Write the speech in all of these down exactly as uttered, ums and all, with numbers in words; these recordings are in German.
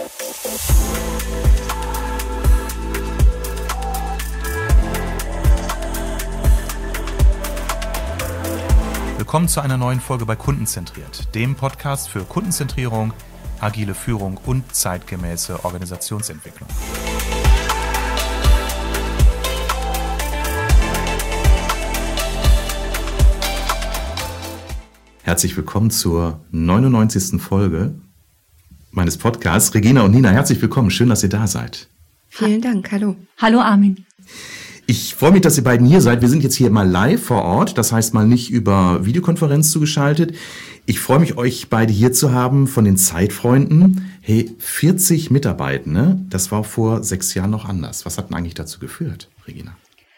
Willkommen zu einer neuen Folge bei Kundenzentriert, dem Podcast für Kundenzentrierung, agile Führung und zeitgemäße Organisationsentwicklung. Herzlich willkommen zur neunundneunzigsten Folge meines Podcasts. Regina und Nina, herzlich willkommen. Schön, dass ihr da seid. Vielen Dank. Hallo. Hallo Armin. Ich freue mich, dass ihr beiden hier seid. Wir sind jetzt hier mal live vor Ort, das heißt mal nicht über Videokonferenz zugeschaltet. Ich freue mich, euch beide hier zu haben von den Zeitfreunden. Hey, vierzig Mitarbeitende, das war vor sechs Jahren noch anders. Was hat denn eigentlich dazu geführt, Regina?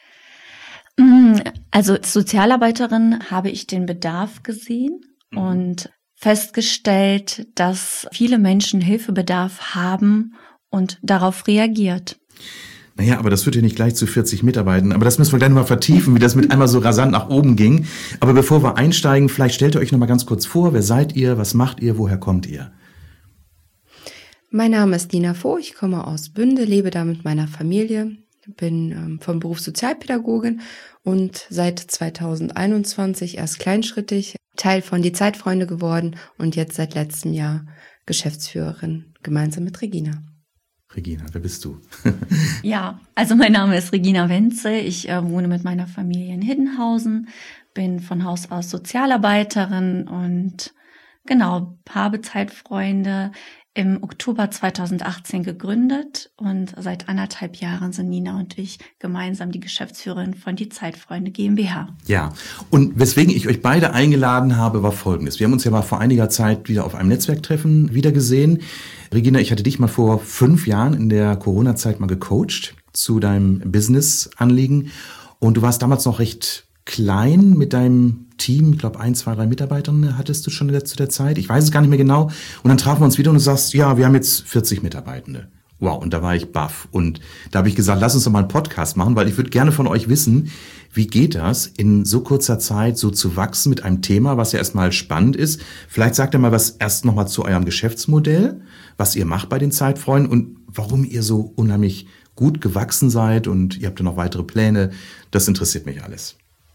Also als Sozialarbeiterin habe ich den Bedarf gesehen mhm. und festgestellt, dass viele Menschen Hilfebedarf haben und darauf reagiert. Naja, aber das führt ja nicht gleich zu vierzig Mitarbeitenden. Aber das müssen wir gleich mal vertiefen, wie das mit einmal so rasant nach oben ging. Aber bevor wir einsteigen, vielleicht stellt ihr euch noch mal ganz kurz vor. Wer seid ihr? Was macht ihr? Woher kommt ihr? Mein Name ist Nina Voh. Ich komme aus Bünde, lebe da mit meiner Familie. Bin ähm, vom Beruf Sozialpädagogin und seit zweitausendeinundzwanzig erst kleinschrittig Teil von Die Zeitfreunde geworden und jetzt seit letztem Jahr Geschäftsführerin gemeinsam mit Regina. Regina, wer bist du? Ja, also mein Name ist Regina Wenzel. Ich äh, wohne mit meiner Familie in Hiddenhausen, bin von Haus aus Sozialarbeiterin und genau, habe Zeitfreunde im Oktober zweitausendachtzehn gegründet und seit anderthalb Jahren sind Nina und ich gemeinsam die Geschäftsführerin von Die Zeitfreunde GmbH. Ja, und weswegen ich euch beide eingeladen habe, war Folgendes. Wir haben uns ja mal vor einiger Zeit wieder auf einem Netzwerktreffen wiedergesehen. Regina, ich hatte dich mal vor fünf Jahren in der Corona-Zeit mal gecoacht zu deinem Business-Anliegen und du warst damals noch recht klein mit deinem Team, ich glaube ein, zwei, drei Mitarbeiter hattest du schon zu der Zeit. Ich weiß es gar nicht mehr genau. Und dann trafen wir uns wieder und du sagst, ja, wir haben jetzt vierzig Mitarbeitende. Wow, und da war ich baff. Und da habe ich gesagt, lass uns doch mal einen Podcast machen, weil ich würde gerne von euch wissen, wie geht das, in so kurzer Zeit so zu wachsen mit einem Thema, was ja erstmal spannend ist. Vielleicht sagt ihr mal was erst nochmal zu eurem Geschäftsmodell, was ihr macht bei den Zeitfreunden und warum ihr so unheimlich gut gewachsen seid und ihr habt ja noch weitere Pläne. Das interessiert mich alles.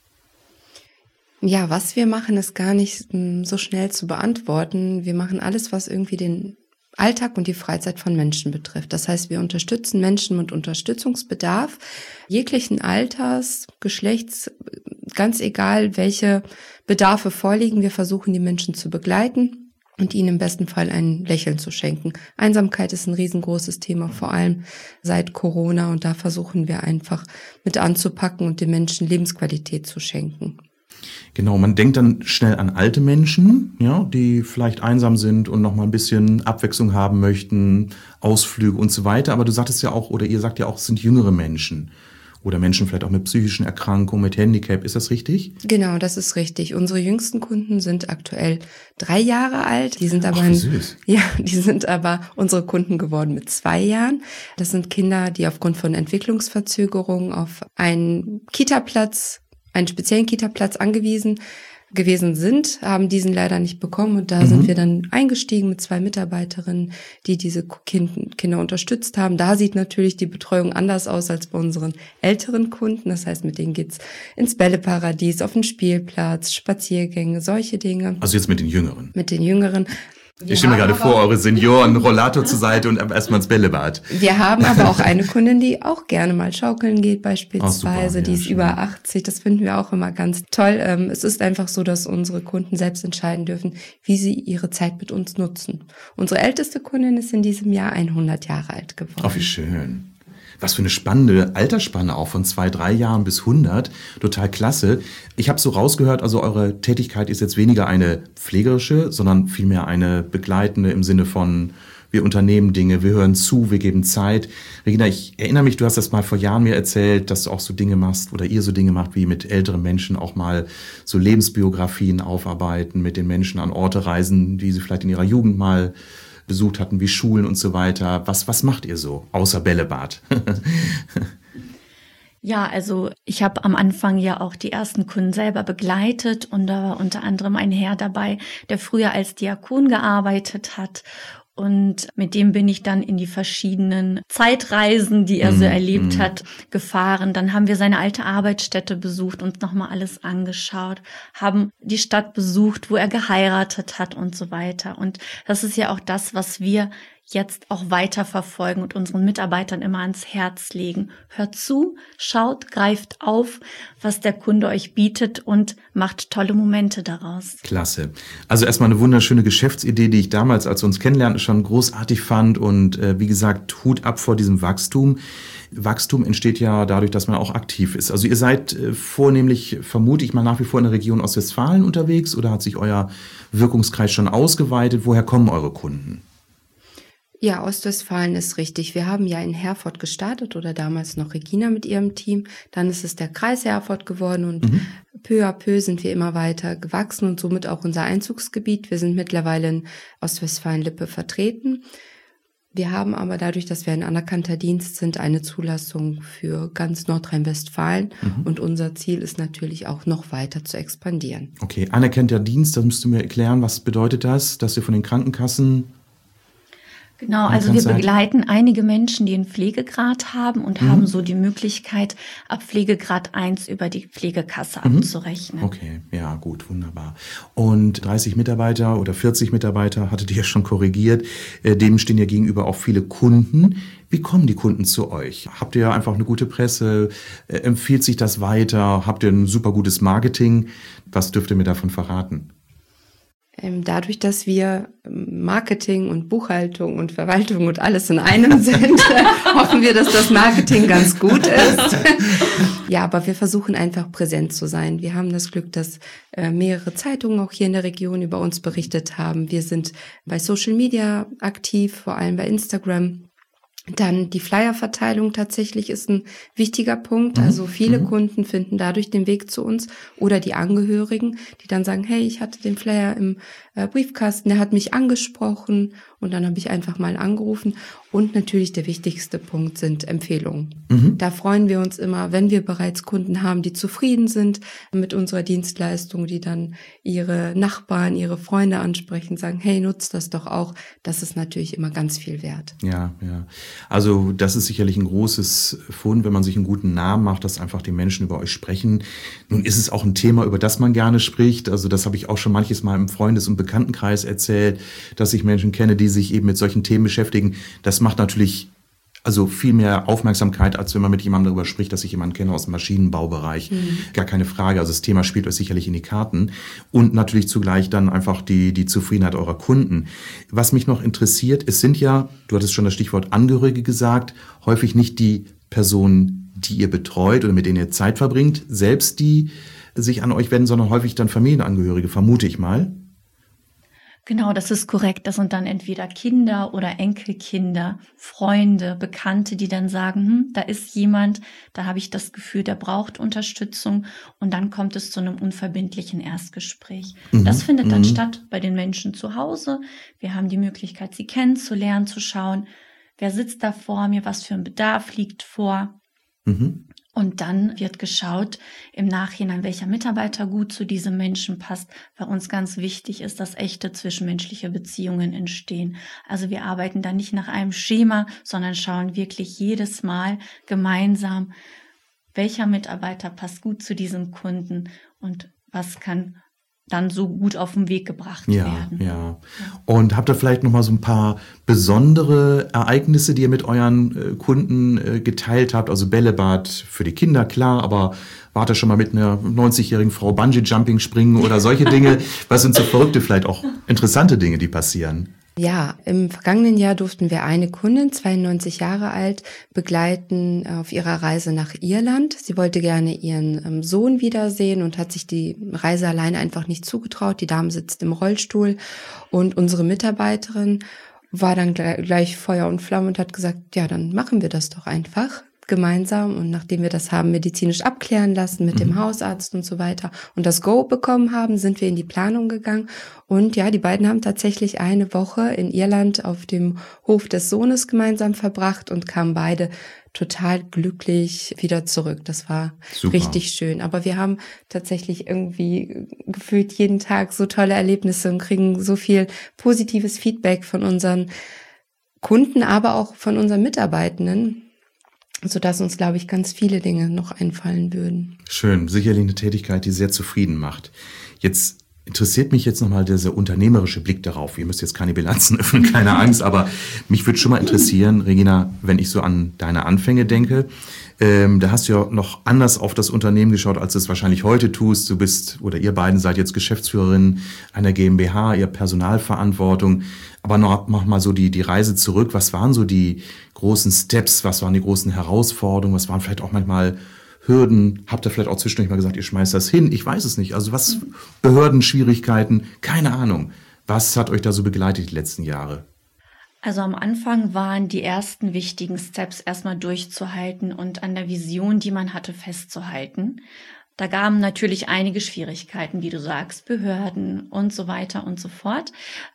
Ja, was wir machen, ist gar nicht so schnell zu beantworten. Wir machen alles, was irgendwie den Alltag und die Freizeit von Menschen betrifft. Das heißt, wir unterstützen Menschen mit Unterstützungsbedarf, jeglichen Alters, Geschlechts, ganz egal, welche Bedarfe vorliegen. Wir versuchen, die Menschen zu begleiten und ihnen im besten Fall ein Lächeln zu schenken. Einsamkeit ist ein riesengroßes Thema, vor allem seit Corona. Und da versuchen wir einfach mit anzupacken und den Menschen Lebensqualität zu schenken. Genau, man denkt dann schnell an alte Menschen, ja, die vielleicht einsam sind und noch mal ein bisschen Abwechslung haben möchten, Ausflüge und so weiter. Aber du sagtest ja auch, oder ihr sagt ja auch, es sind jüngere Menschen oder Menschen vielleicht auch mit psychischen Erkrankungen, mit Handicap. Ist das richtig? Genau, das ist richtig. Unsere jüngsten Kunden sind aktuell drei Jahre alt. Die sind aber, Ach, wie süß. Ja, die sind aber unsere Kunden geworden mit zwei Jahren. Das sind Kinder, die aufgrund von Entwicklungsverzögerungen auf einen Kita-Platz einen speziellen Kita-Platz angewiesen gewesen sind, haben diesen leider nicht bekommen und da mhm. sind wir dann eingestiegen mit zwei Mitarbeiterinnen, die diese kind, Kinder unterstützt haben. Da sieht natürlich die Betreuung anders aus als bei unseren älteren Kunden. Das heißt, mit denen geht's ins Bälleparadies, auf den Spielplatz, Spaziergänge, solche Dinge. Also jetzt mit den Jüngeren? Mit den Jüngeren. Ich stelle mir gerade vor, eure Senioren, Rollator zur Seite und erstmal ins Bällebad. Wir haben aber auch eine Kundin, die auch gerne mal schaukeln geht beispielsweise. Oh, die ist schön. Über achtzig, das finden wir auch immer ganz toll. Es ist einfach so, dass unsere Kunden selbst entscheiden dürfen, wie sie ihre Zeit mit uns nutzen. Unsere älteste Kundin ist in diesem Jahr hundert Jahre alt geworden. Oh, wie schön. Was für eine spannende Altersspanne auch von zwei, drei Jahren bis hundert. Total klasse. Ich habe so rausgehört, also eure Tätigkeit ist jetzt weniger eine pflegerische, sondern vielmehr eine begleitende im Sinne von, wir unternehmen Dinge, wir hören zu, wir geben Zeit. Regina, ich erinnere mich, du hast das mal vor Jahren mir erzählt, dass du auch so Dinge machst oder ihr so Dinge macht, wie mit älteren Menschen auch mal so Lebensbiografien aufarbeiten, mit den Menschen an Orte reisen, die sie vielleicht in ihrer Jugend mal besucht hatten, wie Schulen und so weiter. Was, was macht ihr so, außer Bällebad? Ja, also ich habe am Anfang ja auch die ersten Kunden selber begleitet und da war unter anderem ein Herr dabei, der früher als Diakon gearbeitet hat Und mit dem bin ich dann in die verschiedenen Zeitreisen, die er so erlebt hat, gefahren. Dann haben wir seine alte Arbeitsstätte besucht, uns nochmal alles angeschaut, haben die Stadt besucht, wo er geheiratet hat und so weiter. Und das ist ja auch das, was wir jetzt auch weiter verfolgen und unseren Mitarbeitern immer ans Herz legen. Hört zu, schaut, greift auf, was der Kunde euch bietet und macht tolle Momente daraus. Klasse. Also erstmal eine wunderschöne Geschäftsidee, die ich damals, als wir uns kennenlernten, schon großartig fand und äh, wie gesagt, Hut ab vor diesem Wachstum. Wachstum entsteht ja dadurch, dass man auch aktiv ist. Also ihr seid äh, vornehmlich, vermute ich mal, nach wie vor in der Region Ostwestfalen unterwegs oder hat sich euer Wirkungskreis schon ausgeweitet? Woher kommen eure Kunden? Ja, Ostwestfalen ist richtig. Wir haben ja in Herford gestartet oder damals noch Regina mit ihrem Team. Dann ist es der Kreis Herford geworden und mhm. peu à peu sind wir immer weiter gewachsen und somit auch unser Einzugsgebiet. Wir sind mittlerweile in Ostwestfalen-Lippe vertreten. Wir haben aber dadurch, dass wir ein anerkannter Dienst sind, eine Zulassung für ganz Nordrhein-Westfalen mhm. und unser Ziel ist natürlich auch noch weiter zu expandieren. Okay, anerkannter Dienst, das müsst du mir erklären, was bedeutet das, dass ihr von den Krankenkassen... Genau, also wir begleiten einige Menschen, die einen Pflegegrad haben und mhm. haben so die Möglichkeit, ab Pflegegrad eins über die Pflegekasse mhm. abzurechnen. Okay, ja gut, wunderbar. Und dreißig Mitarbeiter oder vierzig Mitarbeiter, hattet ihr ja schon korrigiert, äh, dem stehen ja gegenüber auch viele Kunden. Wie kommen die Kunden zu euch? Habt ihr einfach eine gute Presse? Äh, empfiehlt sich das weiter? Habt ihr ein super gutes Marketing? Was dürft ihr mir davon verraten? Dadurch, dass wir Marketing und Buchhaltung und Verwaltung und alles in einem sind, hoffen wir, dass das Marketing ganz gut ist. Ja, aber wir versuchen einfach präsent zu sein. Wir haben das Glück, dass äh, mehrere Zeitungen auch hier in der Region über uns berichtet haben. Wir sind bei Social Media aktiv, vor allem bei Instagram. Dann die Flyerverteilung tatsächlich ist ein wichtiger Punkt. Also viele mhm. Kunden finden dadurch den Weg zu uns oder die Angehörigen, die dann sagen, hey, ich hatte den Flyer im äh, Briefkasten, der hat mich angesprochen und dann habe ich einfach mal angerufen. Und natürlich der wichtigste Punkt sind Empfehlungen. Mhm. Da freuen wir uns immer, wenn wir bereits Kunden haben, die zufrieden sind mit unserer Dienstleistung, die dann ihre Nachbarn, ihre Freunde ansprechen, sagen, hey, nutzt das doch auch. Das ist natürlich immer ganz viel wert. Ja, ja. Also das ist sicherlich ein großes Fund, wenn man sich einen guten Namen macht, dass einfach die Menschen über euch sprechen. Nun ist es auch ein Thema, über das man gerne spricht. Also das habe ich auch schon manches Mal im Freundes- und Bekanntenkreis erzählt, dass ich Menschen kenne, die sich eben mit solchen Themen beschäftigen. Das macht natürlich also viel mehr Aufmerksamkeit, als wenn man mit jemandem darüber spricht, dass ich jemanden kenne aus dem Maschinenbaubereich. Mhm. Gar keine Frage. Also das Thema spielt euch sicherlich in die Karten. Und natürlich zugleich dann einfach die, die Zufriedenheit eurer Kunden. Was mich noch interessiert, es sind ja, du hattest schon das Stichwort Angehörige gesagt, häufig nicht die Personen, die ihr betreut oder mit denen ihr Zeit verbringt, selbst die sich an euch wenden, sondern häufig dann Familienangehörige, vermute ich mal. Genau, das ist korrekt. Das sind dann entweder Kinder oder Enkelkinder, Freunde, Bekannte, die dann sagen, hm, da ist jemand, da habe ich das Gefühl, der braucht Unterstützung. Und dann kommt es zu einem unverbindlichen Erstgespräch. Mhm. Das findet dann mhm. statt bei den Menschen zu Hause. Wir haben die Möglichkeit, sie kennenzulernen, zu schauen, wer sitzt da vor mir, was für ein Bedarf liegt vor. Mhm. Und dann wird geschaut im Nachhinein, welcher Mitarbeiter gut zu diesem Menschen passt. Bei uns ganz wichtig ist, dass echte zwischenmenschliche Beziehungen entstehen. Also wir arbeiten da nicht nach einem Schema, sondern schauen wirklich jedes Mal gemeinsam, welcher Mitarbeiter passt gut zu diesem Kunden und was kann dann so gut auf den Weg gebracht ja, werden. Ja. Und habt ihr vielleicht noch mal so ein paar besondere Ereignisse, die ihr mit euren äh, Kunden äh, geteilt habt? Also Bällebad für die Kinder, klar, aber wart ihr schon mal mit einer neunzigjährigen Frau Bungee-Jumping springen oder solche Dinge? Was sind so verrückte, vielleicht auch interessante Dinge, die passieren? Ja, im vergangenen Jahr durften wir eine Kundin, zweiundneunzig Jahre alt, begleiten auf ihrer Reise nach Irland. Sie wollte gerne ihren Sohn wiedersehen und hat sich die Reise alleine einfach nicht zugetraut. Die Dame sitzt im Rollstuhl und unsere Mitarbeiterin war dann gleich Feuer und Flamme und hat gesagt, ja, dann machen wir das doch einfach. gemeinsam. Und nachdem wir das haben medizinisch abklären lassen mit mhm. dem Hausarzt und so weiter und das Go bekommen haben, sind wir in die Planung gegangen. Und ja, die beiden haben tatsächlich eine Woche in Irland auf dem Hof des Sohnes gemeinsam verbracht und kamen beide total glücklich wieder zurück. Das war Super. Richtig schön. Aber wir haben tatsächlich irgendwie gefühlt jeden Tag so tolle Erlebnisse und kriegen so viel positives Feedback von unseren Kunden, aber auch von unseren Mitarbeitenden, sodass uns, glaube ich, ganz viele Dinge noch einfallen würden. Schön, sicherlich eine Tätigkeit, die sehr zufrieden macht. Jetzt interessiert mich jetzt nochmal dieser unternehmerische Blick darauf. Ihr müsst jetzt keine Bilanzen öffnen, keine Angst, aber mich würde schon mal interessieren, Regina, wenn ich so an deine Anfänge denke, ähm, da hast du ja noch anders auf das Unternehmen geschaut, als du es wahrscheinlich heute tust. Du bist, oder ihr beiden seid jetzt Geschäftsführerin einer GmbH, ihr habt Personalverantwortung. Aber noch, noch mal so die, die Reise zurück. Was waren so die großen Steps? Was waren die großen Herausforderungen? Was waren vielleicht auch manchmal Hürden? Habt ihr vielleicht auch zwischendurch mal gesagt, ihr schmeißt das hin? Ich weiß es nicht. Also was, Behördenschwierigkeiten? Keine Ahnung. Was hat euch da so begleitet die letzten Jahre? Also am Anfang waren die ersten wichtigen Steps erstmal durchzuhalten und an der Vision, die man hatte, festzuhalten. Da gaben natürlich einige Schwierigkeiten, wie du sagst, Behörden und so weiter und so fort.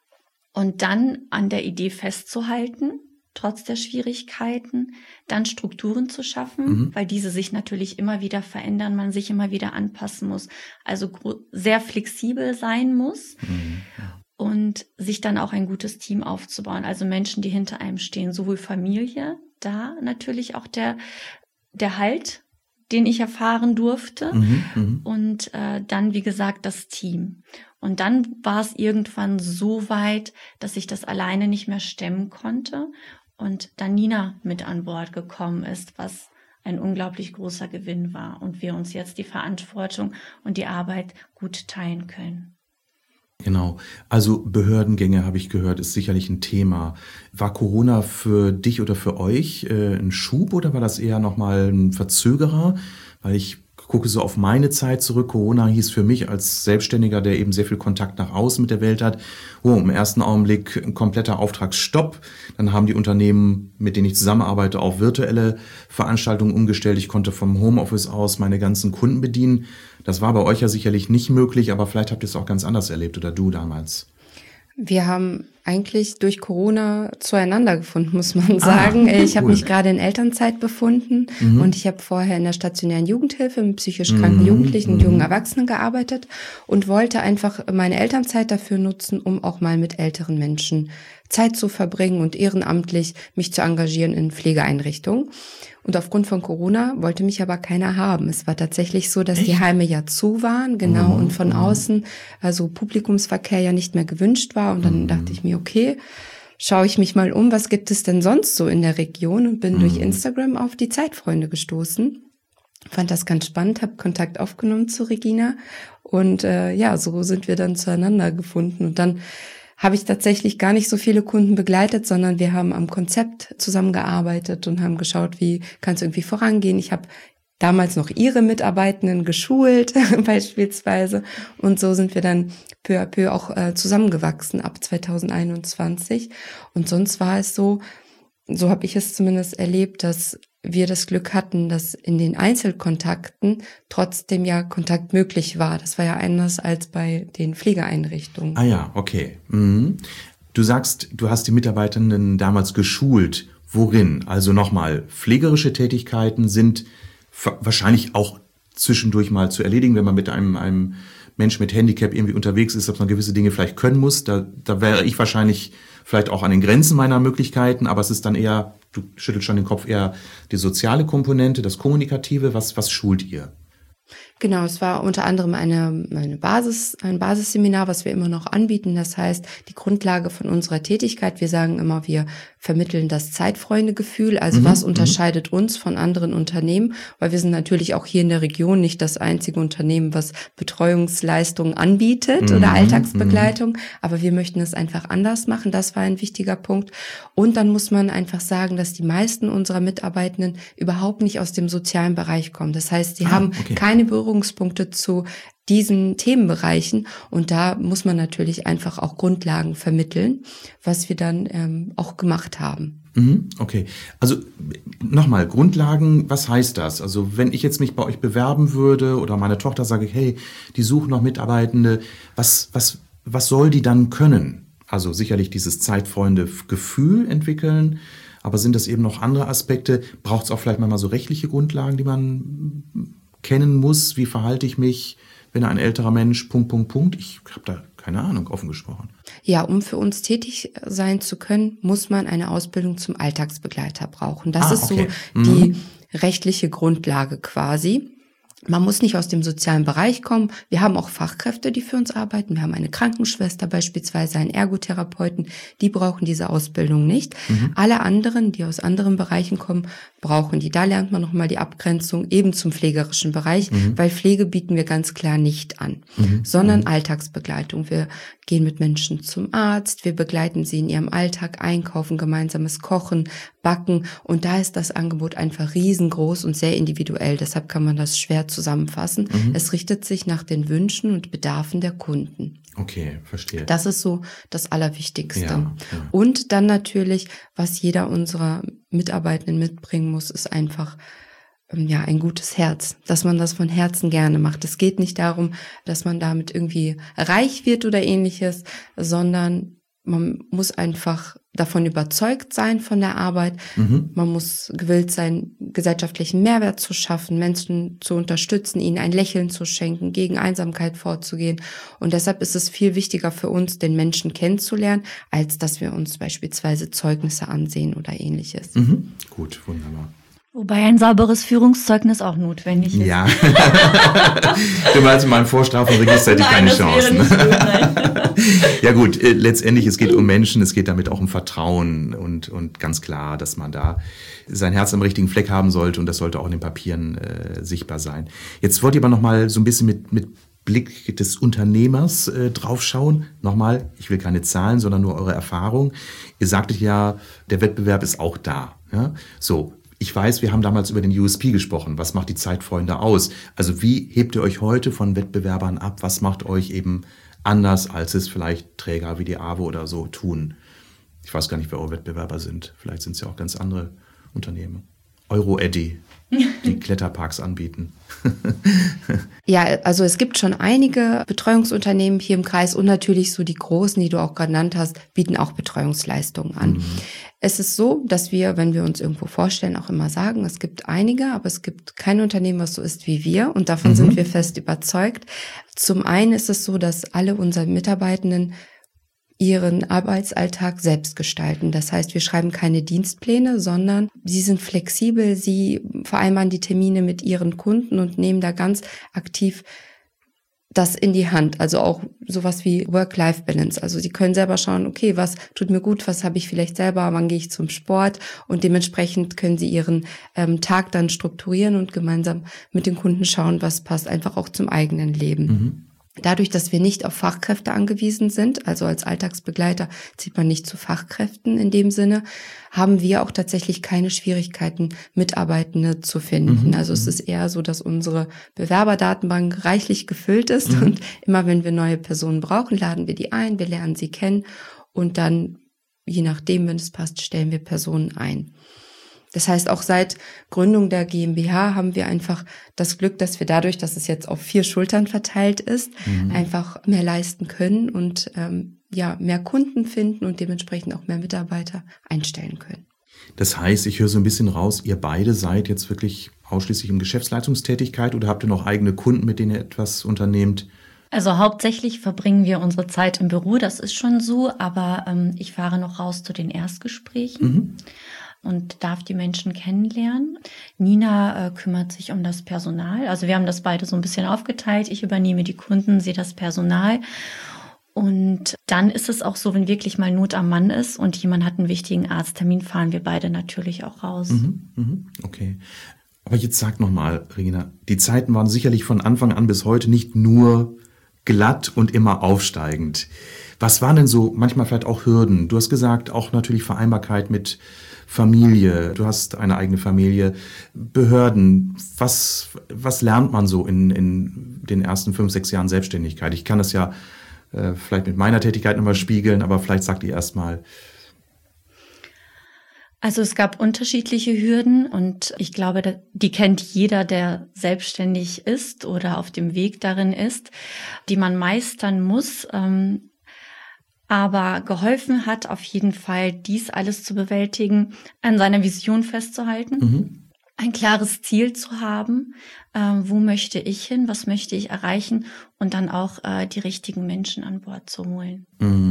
Und dann an der Idee festzuhalten, trotz der Schwierigkeiten, dann Strukturen zu schaffen, mhm. weil diese sich natürlich immer wieder verändern, man sich immer wieder anpassen muss, also sehr flexibel sein muss mhm. und sich dann auch ein gutes Team aufzubauen, also Menschen, die hinter einem stehen, sowohl Familie, da natürlich auch der, der Halt, den ich erfahren durfte mhm. und äh, dann, wie gesagt, das Team. Und dann war es irgendwann so weit, dass ich das alleine nicht mehr stemmen konnte und dann Nina mit an Bord gekommen ist, was ein unglaublich großer Gewinn war und wir uns jetzt die Verantwortung und die Arbeit gut teilen können. Genau. Also Behördengänge, habe ich gehört, ist sicherlich ein Thema. War Corona für dich oder für euch äh, ein Schub oder war das eher nochmal ein Verzögerer? Weil ich gucke so auf meine Zeit zurück. Corona hieß für mich als Selbstständiger, der eben sehr viel Kontakt nach außen mit der Welt hat, oh, im ersten Augenblick ein kompletter Auftragsstopp. Dann haben die Unternehmen, mit denen ich zusammenarbeite, auf virtuelle Veranstaltungen umgestellt. Ich konnte vom Homeoffice aus meine ganzen Kunden bedienen. Das war bei euch ja sicherlich nicht möglich, aber vielleicht habt ihr es auch ganz anders erlebt oder du damals. Wir haben eigentlich durch Corona zueinander gefunden, muss man sagen. Ah, ich habe cool. mich gerade in Elternzeit befunden mhm. und ich habe vorher in der stationären Jugendhilfe mit psychisch kranken mhm. Jugendlichen und mhm. jungen Erwachsenen gearbeitet und wollte einfach meine Elternzeit dafür nutzen, um auch mal mit älteren Menschen Zeit zu verbringen und ehrenamtlich mich zu engagieren in Pflegeeinrichtungen. Und aufgrund von Corona wollte mich aber keiner haben. Es war tatsächlich so, dass Echt? die Heime ja zu waren, genau, mhm. und von außen, also Publikumsverkehr ja nicht mehr gewünscht war. Und dann mhm. dachte ich mir, okay, schaue ich mich mal um, was gibt es denn sonst so in der Region? Und bin mhm. durch Instagram auf die Zeitfreunde gestoßen. Fand das ganz spannend, habe Kontakt aufgenommen zu Regina. Und äh, ja, so sind wir dann zueinander gefunden. Und dann habe ich tatsächlich gar nicht so viele Kunden begleitet, sondern wir haben am Konzept zusammengearbeitet und haben geschaut, wie kann es irgendwie vorangehen. Ich habe damals noch ihre Mitarbeitenden geschult beispielsweise und so sind wir dann peu à peu auch äh, zusammengewachsen ab zwanzig einundzwanzig. Und sonst war es so, so habe ich es zumindest erlebt, dass wir das Glück hatten, dass in den Einzelkontakten trotzdem ja Kontakt möglich war. Das war ja anders als bei den Pflegeeinrichtungen. Ah ja, okay. Mhm. Du sagst, du hast die Mitarbeitenden damals geschult. Worin? Also nochmal, pflegerische Tätigkeiten sind wahrscheinlich auch zwischendurch mal zu erledigen, wenn man mit einem, einem Mensch mit Handicap irgendwie unterwegs ist, dass man gewisse Dinge vielleicht können muss. Da, da wäre ich wahrscheinlich vielleicht auch an den Grenzen meiner Möglichkeiten, aber es ist dann eher, du schüttelst schon den Kopf, eher die soziale Komponente, das Kommunikative. Was, was schult ihr? Genau, es war unter anderem eine, eine Basis, ein Basisseminar, was wir immer noch anbieten. Das heißt, die Grundlage von unserer Tätigkeit, wir sagen immer, wir vermitteln das Zeitfreunde-Gefühl. Also mhm, was unterscheidet uns von anderen Unternehmen? Weil wir sind natürlich auch hier in der Region nicht das einzige Unternehmen, was Betreuungsleistungen anbietet mhm, oder Alltagsbegleitung. Mhm. Aber wir möchten es einfach anders machen. Das war ein wichtiger Punkt. Und dann muss man einfach sagen, dass die meisten unserer Mitarbeitenden überhaupt nicht aus dem sozialen Bereich kommen. Das heißt, sie ah, haben okay. keine Berührung Berührungspunkte zu diesen Themenbereichen. Und da muss man natürlich einfach auch Grundlagen vermitteln, was wir dann ähm, auch gemacht haben. Okay, also nochmal, Grundlagen, was heißt das? Also wenn ich jetzt mich bei euch bewerben würde oder meine Tochter sage, hey, die suchen noch Mitarbeitende, was, was, was soll die dann können? Also sicherlich dieses Zeitfreunde-Gefühl entwickeln, aber sind das eben noch andere Aspekte? Braucht es auch vielleicht manchmal so rechtliche Grundlagen, die man kennen muss? Wie verhalte ich mich, wenn ein älterer Mensch, Punkt, Punkt, Punkt? Ich habe da keine Ahnung, offen gesprochen. Ja, um für uns tätig sein zu können, muss man eine Ausbildung zum Alltagsbegleiter brauchen. Das ah, ist okay. so mhm. die rechtliche Grundlage quasi. Man muss nicht aus dem sozialen Bereich kommen. Wir haben auch Fachkräfte, die für uns arbeiten. Wir haben eine Krankenschwester beispielsweise, einen Ergotherapeuten. Die brauchen diese Ausbildung nicht. Mhm. Alle anderen, die aus anderen Bereichen kommen, brauchen die. Da lernt man nochmal die Abgrenzung eben zum pflegerischen Bereich, mhm. weil Pflege bieten wir ganz klar nicht an, mhm. sondern mhm. Alltagsbegleitung. Wir gehen mit Menschen zum Arzt, wir begleiten sie in ihrem Alltag, einkaufen, gemeinsames Kochen, Backen. Und da ist das Angebot einfach riesengroß und sehr individuell. Deshalb kann man das schwer zusammenfassen. Mhm. Es richtet sich nach den Wünschen und Bedarfen der Kunden. Okay, verstehe. Das ist so das Allerwichtigste. Ja, ja. Und dann natürlich, was jeder unserer Mitarbeitenden mitbringen muss, ist einfach ja ein gutes Herz, dass man das von Herzen gerne macht. Es geht nicht darum, dass man damit irgendwie reich wird oder ähnliches, sondern man muss einfach davon überzeugt sein von der Arbeit. Mhm. Man muss gewillt sein, gesellschaftlichen Mehrwert zu schaffen, Menschen zu unterstützen, ihnen ein Lächeln zu schenken, gegen Einsamkeit vorzugehen. Und deshalb ist es viel wichtiger für uns, den Menschen kennenzulernen, als dass wir uns beispielsweise Zeugnisse ansehen oder ähnliches. Mhm. Gut, wunderbar. Wobei ein sauberes Führungszeugnis auch notwendig ist. Ja. Du meinst, in meinem Vorstrafenregister hätte ich keine Chancen. Wäre nicht gut, nein. Ja gut, äh, letztendlich, es geht um Menschen, es geht damit auch um Vertrauen und, und ganz klar, dass man da sein Herz am richtigen Fleck haben sollte und das sollte auch in den Papieren äh, sichtbar sein. Jetzt wollt ihr aber nochmal so ein bisschen mit, mit Blick des Unternehmers äh, draufschauen. Nochmal, ich will keine Zahlen, sondern nur eure Erfahrung. Ihr sagtet ja, der Wettbewerb ist auch da. Ja? So. Ich weiß, wir haben damals über den U S P gesprochen. Was macht die Zeitfreunde aus? Also wie hebt ihr euch heute von Wettbewerbern ab? Was macht euch eben anders, als es vielleicht Träger wie die AWO oder so tun? Ich weiß gar nicht, wer eure Wettbewerber sind. Vielleicht sind es ja auch ganz andere Unternehmen. Euro-Eddy, die Kletterparks anbieten. Ja, also es gibt schon einige Betreuungsunternehmen hier im Kreis und natürlich so die großen, die du auch genannt hast, bieten auch Betreuungsleistungen an. Mhm. Es ist so, dass wir, wenn wir uns irgendwo vorstellen, auch immer sagen, es gibt einige, aber es gibt kein Unternehmen, was so ist wie wir und davon mhm. sind wir fest überzeugt. Zum einen ist es so, dass alle unsere Mitarbeitenden ihren Arbeitsalltag selbst gestalten. Das heißt, wir schreiben keine Dienstpläne, sondern sie sind flexibel, sie vereinbaren die Termine mit ihren Kunden und nehmen da ganz aktiv das in die Hand. Also auch sowas wie Work-Life-Balance. Also sie können selber schauen, okay, was tut mir gut, was habe ich vielleicht selber, wann gehe ich zum Sport und dementsprechend können sie ihren ähm, Tag dann strukturieren und gemeinsam mit den Kunden schauen, was passt einfach auch zum eigenen Leben. Mhm. Dadurch, dass wir nicht auf Fachkräfte angewiesen sind, also als Alltagsbegleiter zieht man nicht zu Fachkräften in dem Sinne, haben wir auch tatsächlich keine Schwierigkeiten, Mitarbeitende zu finden. Mhm. Also es ist eher so, dass unsere Bewerberdatenbank reichlich gefüllt ist mhm. und immer wenn wir neue Personen brauchen, laden wir die ein, wir lernen sie kennen und dann, je nachdem, wenn es passt, stellen wir Personen ein. Das heißt, auch seit Gründung der GmbH haben wir einfach das Glück, dass wir dadurch, dass es jetzt auf vier Schultern verteilt ist, mhm. einfach mehr leisten können und ähm, ja mehr Kunden finden und dementsprechend auch mehr Mitarbeiter einstellen können. Das heißt, ich höre so ein bisschen raus, ihr beide seid jetzt wirklich ausschließlich in Geschäftsleitungstätigkeit oder habt ihr noch eigene Kunden, mit denen ihr etwas unternehmt? Also hauptsächlich verbringen wir unsere Zeit im Büro, das ist schon so, aber ähm, ich fahre noch raus zu den Erstgesprächen. Mhm. Und darf die Menschen kennenlernen. Nina äh, kümmert sich um das Personal. Also wir haben das beide so ein bisschen aufgeteilt. Ich übernehme die Kunden, sie das Personal. Und dann ist es auch so, wenn wirklich mal Not am Mann ist und jemand hat einen wichtigen Arzttermin, fahren wir beide natürlich auch raus. Mhm, mhm, okay. Aber jetzt sag nochmal, Regina, die Zeiten waren sicherlich von Anfang an bis heute nicht nur glatt und immer aufsteigend. Was waren denn so manchmal vielleicht auch Hürden? Du hast gesagt, auch natürlich Vereinbarkeit mit Familie. Du hast eine eigene Familie, Behörden. Was, was lernt man so in, in den ersten fünf, sechs Jahren Selbstständigkeit? Ich kann das ja äh, vielleicht mit meiner Tätigkeit nochmal spiegeln, aber vielleicht sagt ihr erst mal. Also es gab unterschiedliche Hürden und ich glaube, die kennt jeder, der selbstständig ist oder auf dem Weg darin ist, die man meistern muss. Aber geholfen hat auf jeden Fall, dies alles zu bewältigen, an seiner Vision festzuhalten, mhm. ein klares Ziel zu haben, wo möchte ich hin, was möchte ich erreichen und dann auch die richtigen Menschen an Bord zu holen.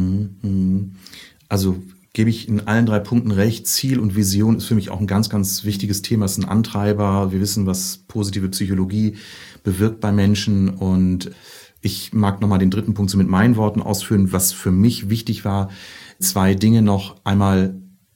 Mhm. Also gebe ich in allen drei Punkten recht. Ziel und Vision ist für mich auch ein ganz, ganz wichtiges Thema. Es ist ein Antreiber. Wir wissen, was positive Psychologie bewirkt bei Menschen. Und ich mag nochmal den dritten Punkt so mit meinen Worten ausführen, was für mich wichtig war. Zwei Dinge noch. Einmal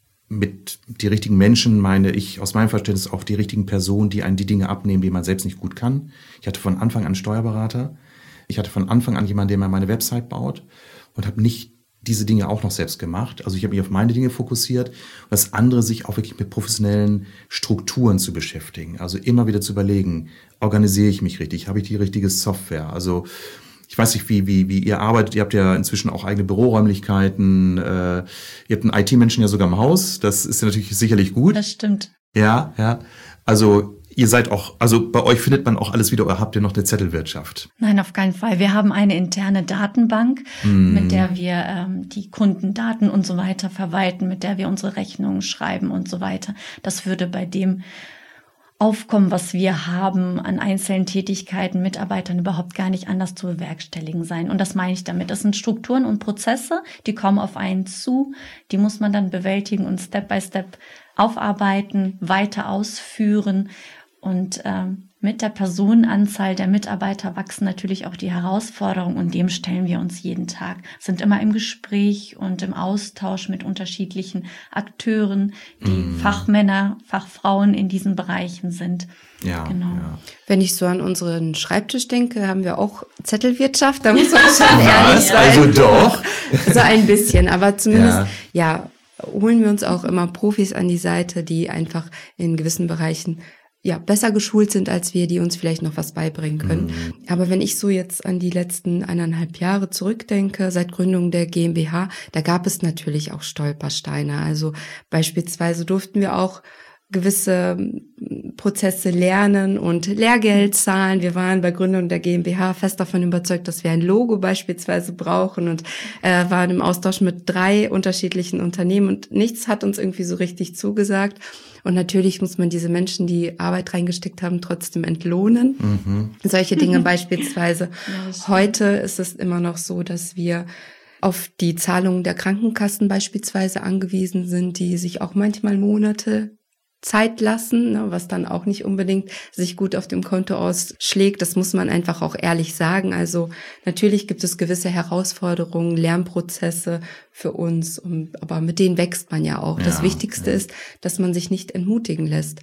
mit die richtigen Menschen meine ich aus meinem Verständnis auch die richtigen Personen, die einen die Dinge abnehmen, die man selbst nicht gut kann. Ich hatte von Anfang an einen Steuerberater. Ich hatte von Anfang an jemanden, der mir meine Website baut und habe nicht diese Dinge auch noch selbst gemacht. Also ich habe mich auf meine Dinge fokussiert. Und das andere, sich auch wirklich mit professionellen Strukturen zu beschäftigen. Also immer wieder zu überlegen, organisiere ich mich richtig? Habe ich die richtige Software? Also ich weiß nicht, wie, wie, wie ihr arbeitet. Ihr habt ja inzwischen auch eigene Büroräumlichkeiten. Äh, ihr habt einen I T-Menschen ja sogar im Haus. Das ist ja natürlich sicherlich gut. Das stimmt. Ja, ja. Also ihr seid auch, also bei euch findet man auch alles wieder, oder habt ihr noch eine Zettelwirtschaft? Nein, auf keinen Fall. Wir haben eine interne Datenbank, mm. mit der wir ähm, die Kundendaten und so weiter verwalten, mit der wir unsere Rechnungen schreiben und so weiter. Das würde bei dem Aufkommen, was wir haben an einzelnen Tätigkeiten, Mitarbeitern überhaupt gar nicht anders zu bewerkstelligen sein. Und das meine ich damit. Das sind Strukturen und Prozesse, die kommen auf einen zu, die muss man dann bewältigen und Step by Step aufarbeiten, weiter ausführen. Und ähm, mit der Personenanzahl der Mitarbeiter wachsen natürlich auch die Herausforderungen und dem stellen wir uns jeden Tag. Sind immer im Gespräch und im Austausch mit unterschiedlichen Akteuren, die mm. Fachmänner, Fachfrauen in diesen Bereichen sind. Ja, genau. Ja. Wenn ich so an unseren Schreibtisch denke, haben wir auch Zettelwirtschaft, da muss man schon ehrlich sein. Also doch. So ein bisschen, aber zumindest, ja. ja, holen wir uns auch immer Profis an die Seite, die einfach in gewissen Bereichen ja besser geschult sind als wir, die uns vielleicht noch was beibringen können. Mhm. Aber wenn ich so jetzt an die letzten eineinhalb Jahre zurückdenke, seit Gründung der GmbH, da gab es natürlich auch Stolpersteine. Also beispielsweise durften wir auch gewisse Prozesse lernen und Lehrgeld zahlen. Wir waren bei Gründung der GmbH fest davon überzeugt, dass wir ein Logo beispielsweise brauchen und äh, waren im Austausch mit drei unterschiedlichen Unternehmen und nichts hat uns irgendwie so richtig zugesagt. Und natürlich muss man diese Menschen, die Arbeit reingesteckt haben, trotzdem entlohnen. Mhm. Solche Dinge beispielsweise. Ja, heute ist es immer noch so, dass wir auf die Zahlungen der Krankenkassen beispielsweise angewiesen sind, die sich auch manchmal Monate Zeit lassen, ne, was dann auch nicht unbedingt sich gut auf dem Konto ausschlägt. Das muss man einfach auch ehrlich sagen. Also natürlich gibt es gewisse Herausforderungen, Lernprozesse für uns, und, aber mit denen wächst man ja auch. Ja, das Wichtigste ja. ist, dass man sich nicht entmutigen lässt.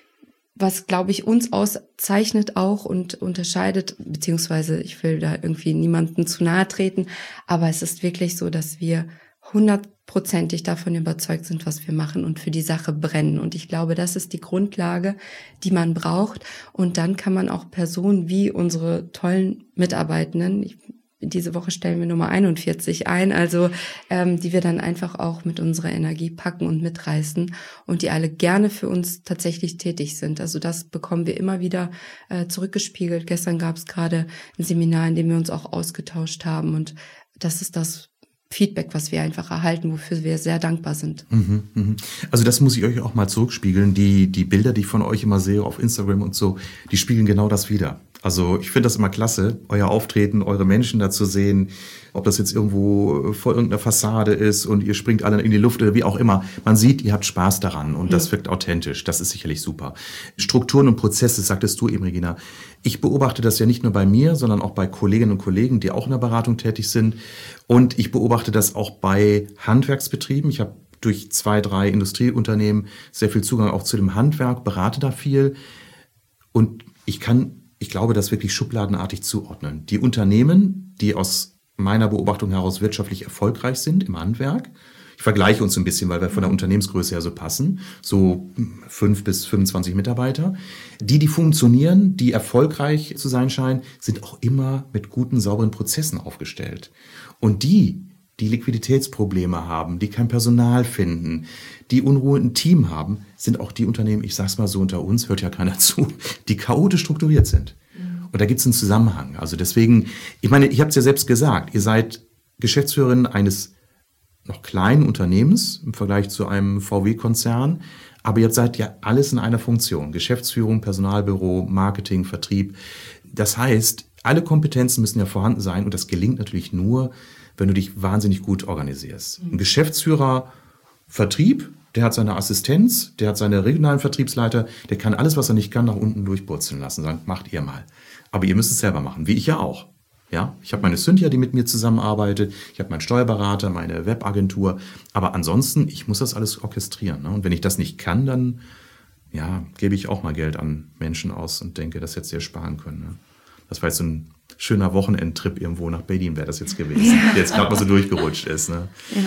Was, glaube ich, uns auszeichnet auch und unterscheidet, beziehungsweise ich will da irgendwie niemandem zu nahe treten, aber es ist wirklich so, dass wir hundertprozentig davon überzeugt sind, was wir machen und für die Sache brennen. Und ich glaube, das ist die Grundlage, die man braucht. Und dann kann man auch Personen wie unsere tollen Mitarbeitenden, ich, diese Woche stellen wir Nummer einundvierzig ein, also ähm, die wir dann einfach auch mit unserer Energie packen und mitreißen und die alle gerne für uns tatsächlich tätig sind. Also das bekommen wir immer wieder äh, zurückgespiegelt. Gestern gab es gerade ein Seminar, in dem wir uns auch ausgetauscht haben und das ist das Feedback, was wir einfach erhalten, wofür wir sehr dankbar sind. Also das muss ich euch auch mal zurückspiegeln. Die, die Bilder, die ich von euch immer sehe auf Instagram und so, die spiegeln genau das wider. Also ich finde das immer klasse, euer Auftreten, eure Menschen da zu sehen, ob das jetzt irgendwo vor irgendeiner Fassade ist und ihr springt alle in die Luft oder wie auch immer. Man sieht, ihr habt Spaß daran und das wirkt authentisch. Das ist sicherlich super. Strukturen und Prozesse, sagtest du eben, Regina. Ich beobachte das ja nicht nur bei mir, sondern auch bei Kolleginnen und Kollegen, die auch in der Beratung tätig sind. Und ich beobachte das auch bei Handwerksbetrieben. Ich habe durch zwei, drei Industrieunternehmen sehr viel Zugang auch zu dem Handwerk, berate da viel. Und ich kann ich glaube, das wirklich schubladenartig zuordnen. Die Unternehmen, die aus meiner Beobachtung heraus wirtschaftlich erfolgreich sind im Handwerk, ich vergleiche uns ein bisschen, weil wir von der Unternehmensgröße her so passen, so fünf bis fünfundzwanzig Mitarbeiter. Die, die funktionieren, die erfolgreich zu sein scheinen, sind auch immer mit guten, sauberen Prozessen aufgestellt. Und die, die Liquiditätsprobleme haben, die kein Personal finden, die Unruhe im Team haben, sind auch die Unternehmen, ich sag's mal so unter uns, hört ja keiner zu, die chaotisch strukturiert sind. Und da gibt's einen Zusammenhang. Also deswegen, ich meine, ich habe es ja selbst gesagt, ihr seid Geschäftsführerin eines noch kleinen Unternehmens im Vergleich zu einem V W-Konzern, aber ihr seid ja alles in einer Funktion. Geschäftsführung, Personalbüro, Marketing, Vertrieb. Das heißt, alle Kompetenzen müssen ja vorhanden sein und das gelingt natürlich nur, wenn du dich wahnsinnig gut organisierst. Ein Geschäftsführer Vertrieb, der hat seine Assistenz, der hat seine regionalen Vertriebsleiter, der kann alles, was er nicht kann, nach unten durchpurzeln lassen, sagen, macht ihr mal. Aber ihr müsst es selber machen, wie ich ja auch. Ja, ich habe meine Cynthia, die mit mir zusammenarbeitet, ich habe meinen Steuerberater, meine Webagentur, aber ansonsten, ich muss das alles orchestrieren. Ne? Und wenn ich das nicht kann, dann ja, gebe ich auch mal Geld an Menschen aus und denke, das hätte sie ja sparen können. Ne? Das war jetzt so ein schöner Wochenendtrip irgendwo nach Berlin, wäre das jetzt gewesen, ja. Der jetzt gerade mal so durchgerutscht ist. Ne? Ja.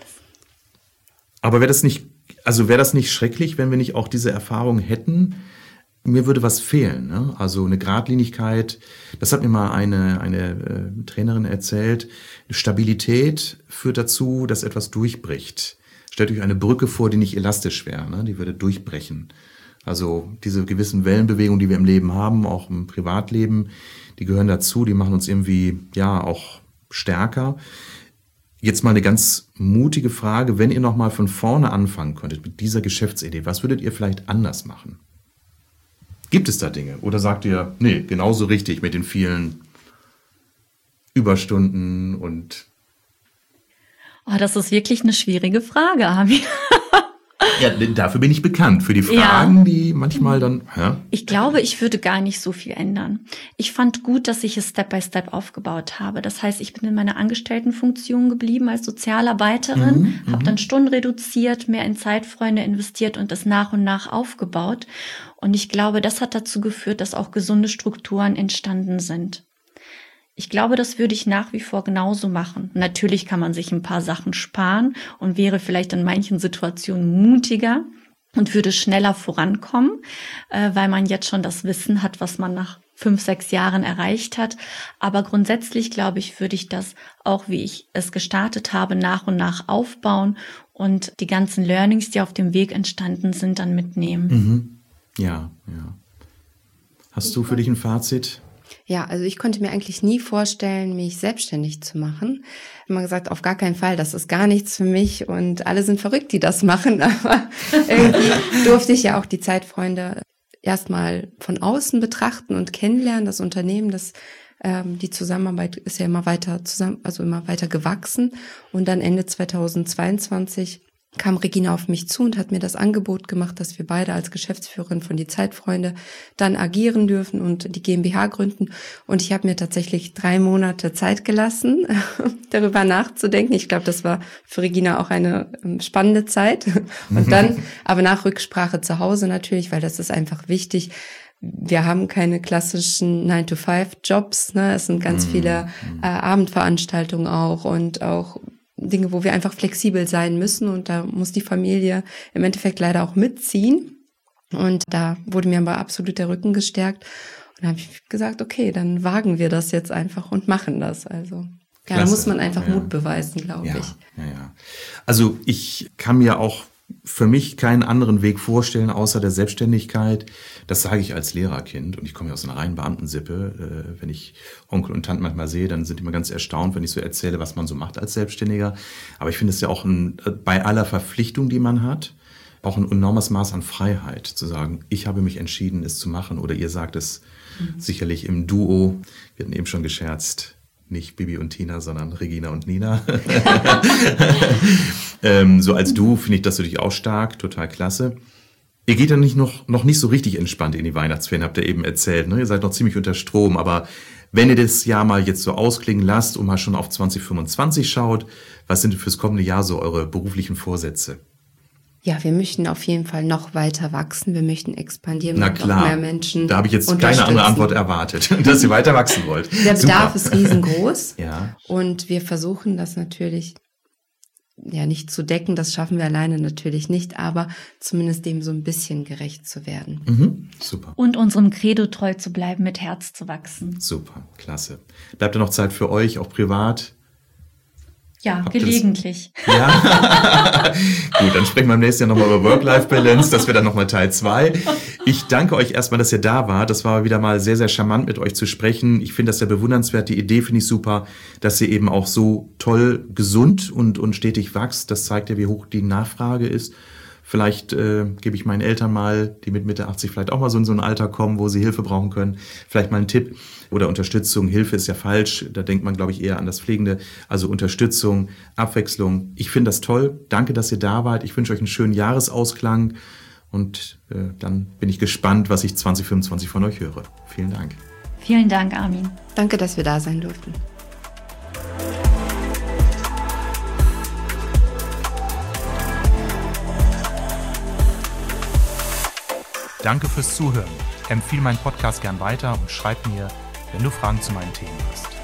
Aber wäre das nicht, also wäre das nicht schrecklich, wenn wir nicht auch diese Erfahrung hätten? Mir würde was fehlen, ne? Also eine Geradlinigkeit. Das hat mir mal eine eine äh, Trainerin erzählt. Stabilität führt dazu, dass etwas durchbricht. Stellt euch eine Brücke vor, die nicht elastisch wäre, ne? Die würde durchbrechen. Also diese gewissen Wellenbewegungen, die wir im Leben haben, auch im Privatleben, die gehören dazu. Die machen uns irgendwie ja auch stärker. Jetzt mal eine ganz mutige Frage: Wenn ihr noch mal von vorne anfangen könntet mit dieser Geschäftsidee, was würdet ihr vielleicht anders machen? Gibt es da Dinge? Oder sagt ihr, nee, genauso richtig mit den vielen Überstunden und... Oh, das ist wirklich eine schwierige Frage, Ami. Ja, dafür bin ich bekannt, für die Fragen, ja. Die manchmal dann... Ja? Ich glaube, ich würde gar nicht so viel ändern. Ich fand gut, dass ich es Step by Step aufgebaut habe. Das heißt, ich bin in meiner Angestelltenfunktion geblieben als Sozialarbeiterin, mhm, habe dann Stunden reduziert, mehr in Zeitfreunde investiert und es nach und nach aufgebaut. Und ich glaube, das hat dazu geführt, dass auch gesunde Strukturen entstanden sind. Ich glaube, das würde ich nach wie vor genauso machen. Natürlich kann man sich ein paar Sachen sparen und wäre vielleicht in manchen Situationen mutiger und würde schneller vorankommen, äh, weil man jetzt schon das Wissen hat, was man nach fünf, sechs Jahren erreicht hat. Aber grundsätzlich, glaube ich, würde ich das auch, wie ich es gestartet habe, nach und nach aufbauen und die ganzen Learnings, die auf dem Weg entstanden sind, dann mitnehmen. Mhm. Ja, ja. Hast du für dich ein Fazit? Ja, also ich konnte mir eigentlich nie vorstellen, mich selbstständig zu machen. Ich habe immer gesagt, auf gar keinen Fall, das ist gar nichts für mich und alle sind verrückt, die das machen. Aber irgendwie durfte ich ja auch die Zeitfreunde erstmal von außen betrachten und kennenlernen. Das Unternehmen, das ähm, die Zusammenarbeit ist ja immer weiter zusammen, also immer weiter gewachsen. Und dann Ende zweitausendzweiundzwanzig kam Regina auf mich zu und hat mir das Angebot gemacht, dass wir beide als Geschäftsführerin von die Zeitfreunde dann agieren dürfen und die GmbH gründen. Und ich habe mir tatsächlich drei Monate Zeit gelassen, darüber nachzudenken. Ich glaube, das war für Regina auch eine spannende Zeit. Und dann, aber nach Rücksprache zu Hause natürlich, weil das ist einfach wichtig. Wir haben keine klassischen nine to five Jobs, ne? Es sind ganz viele äh, Abendveranstaltungen auch und auch Dinge, wo wir einfach flexibel sein müssen und da muss die Familie im Endeffekt leider auch mitziehen und da wurde mir aber absolut der Rücken gestärkt und dann habe ich gesagt, okay, dann wagen wir das jetzt einfach und machen das. Also ja, da muss man einfach ja. Mut beweisen, glaube ja, ich. Ja, ja. Also ich kann mir auch für mich keinen anderen Weg vorstellen, außer der Selbstständigkeit. Das sage ich als Lehrerkind und ich komme ja aus einer reinen Beamtensippe. Wenn ich Onkel und Tante manchmal sehe, dann sind die immer ganz erstaunt, wenn ich so erzähle, was man so macht als Selbstständiger. Aber ich finde es ja auch ein, bei aller Verpflichtung, die man hat, auch ein enormes Maß an Freiheit, zu sagen, ich habe mich entschieden, es zu machen. Oder ihr sagt es mhm. sicherlich im Duo, wir hatten eben schon gescherzt, nicht Bibi und Tina, sondern Regina und Nina. ähm, so als Duo finde ich das natürlich auch stark, total klasse. Ihr geht dann nicht noch, noch nicht so richtig entspannt in die Weihnachtsferien, habt ihr eben erzählt. Ne? Ihr seid noch ziemlich unter Strom, aber wenn ihr das Jahr mal jetzt so ausklingen lasst und mal schon auf zwanzig fünfundzwanzig schaut, was sind fürs kommende Jahr so eure beruflichen Vorsätze? Ja, wir möchten auf jeden Fall noch weiter wachsen. Wir möchten expandieren. Na und klar, noch mehr Menschen da habe ich jetzt keine andere Antwort erwartet, dass ihr weiter wachsen wollt. Der Bedarf Super. ist riesengroß. Ja. Und wir versuchen das natürlich ja nicht zu decken. Das schaffen wir alleine natürlich nicht, aber zumindest dem so ein bisschen gerecht zu werden. Mhm. Super. Und unserem Credo treu zu bleiben, mit Herz zu wachsen. Super, klasse. Bleibt da noch Zeit für euch, auch privat? Ja, Habt gelegentlich. Ja, gut, dann sprechen wir im nächsten Jahr nochmal über Work-Life-Balance. Das wäre dann nochmal Teil zwei. Ich danke euch erstmal, dass ihr da wart. Das war wieder mal sehr, sehr charmant, mit euch zu sprechen. Ich finde das sehr bewundernswert. Die Idee finde ich super, dass ihr eben auch so toll gesund und, und stetig wächst. Das zeigt ja, wie hoch die Nachfrage ist. Vielleicht äh, gebe ich meinen Eltern mal, die mit Mitte achtzig vielleicht auch mal so in so ein Alter kommen, wo sie Hilfe brauchen können, vielleicht mal einen Tipp oder Unterstützung. Hilfe ist ja falsch, da denkt man, glaube ich, eher an das Pflegende. Also Unterstützung, Abwechslung. Ich finde das toll. Danke, dass ihr da wart. Ich wünsche euch einen schönen Jahresausklang und äh, dann bin ich gespannt, was ich zwanzig fünfundzwanzig von euch höre. Vielen Dank. Vielen Dank, Armin. Danke, dass wir da sein durften. Danke fürs Zuhören. Empfehle meinen Podcast gern weiter und schreib mir, wenn du Fragen zu meinen Themen hast.